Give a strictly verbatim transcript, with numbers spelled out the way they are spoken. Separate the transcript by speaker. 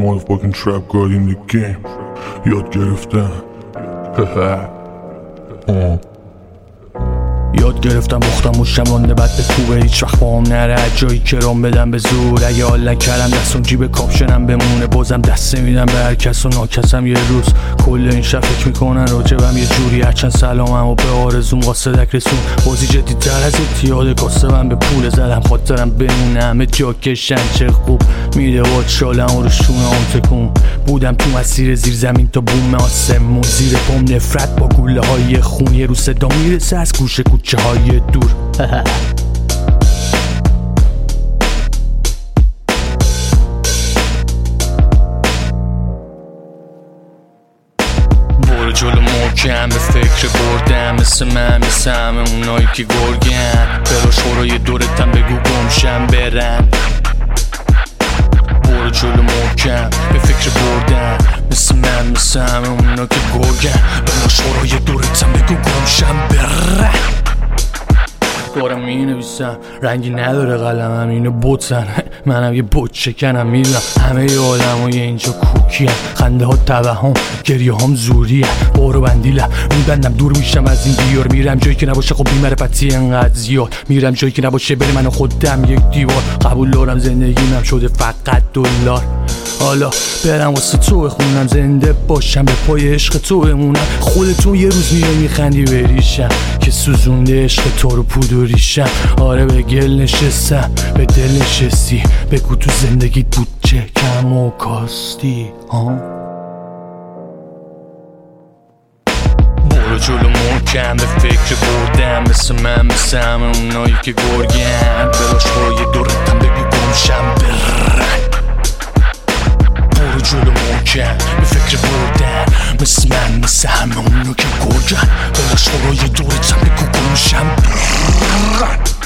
Speaker 1: motherfucking trap god in the game. یاد گرفتم
Speaker 2: یاد گرفتم بختم و شمانده بد به کوبه هیچ وقت با هم نره جایی که رام بدم به زور. اگه حال نکردم دستم جیب کاپشنم بمونه بازم دست نمیدم به هر کس و ناکسم یه روز. کل این شب فکر میکنن راجبم یه جوری هرچند سلامم و به آرزوم قاصدک رسون. بازی جدی تر از اتیاد کاسبم به پول زدم خاطرم بمونه همه جا کشن چه خوب میده باد شالم و رو شونه هم تکون. بودم تو مسیر زیر زمین تا بوم آسمون زیر پام نفرت با گوله های خون. یه رو صدا میرسه از گوشه کوچه های دور برو جلو محکم به فکر بردم مثل من مثل همه اونایی که گرگن. برو شورای دورتم بگو گمشم برن. برو جلو محکم به فکر بردم مثل من مثل همه اونا که گرگن. برو شورای دورتم بگو گمشم برن. دارم می نویسم رنگی نداره قلمم اینو بوتن منم یه بوت شکنم میدونم همه ی آدم های اینجا کوکی هم. خنده ها توهم گریه هم زوری هم. بارو بندیلم میبندم دور میشم از این دیار. میرم جایی که نباشه خب بیمرفتی انقدر زیاد. میرم جایی که نباشه بره من و خودم یک دیوار. قبول دارم زندگیم شده فقط دلار. حالا برم واسه تو بخونم زنده باشم به پای عشق تو بمونم. خودتون یه روز میای میخندی بریشم که سوزونده عشق تو رو پودوریشم. آره به گل نشستم به دل نشستی بگو تو زندگیت بود چه کم و کاستی ها. برو جلو محکم به فکر بردم مثل من مثل همه اونایی که گرگن. براش برای دورتم بگو گمشم برن. برو جلو محکم به فکر بردن مثل من مثل همه اونو که گرگن. براش برای دورتم بگو گمشم برن.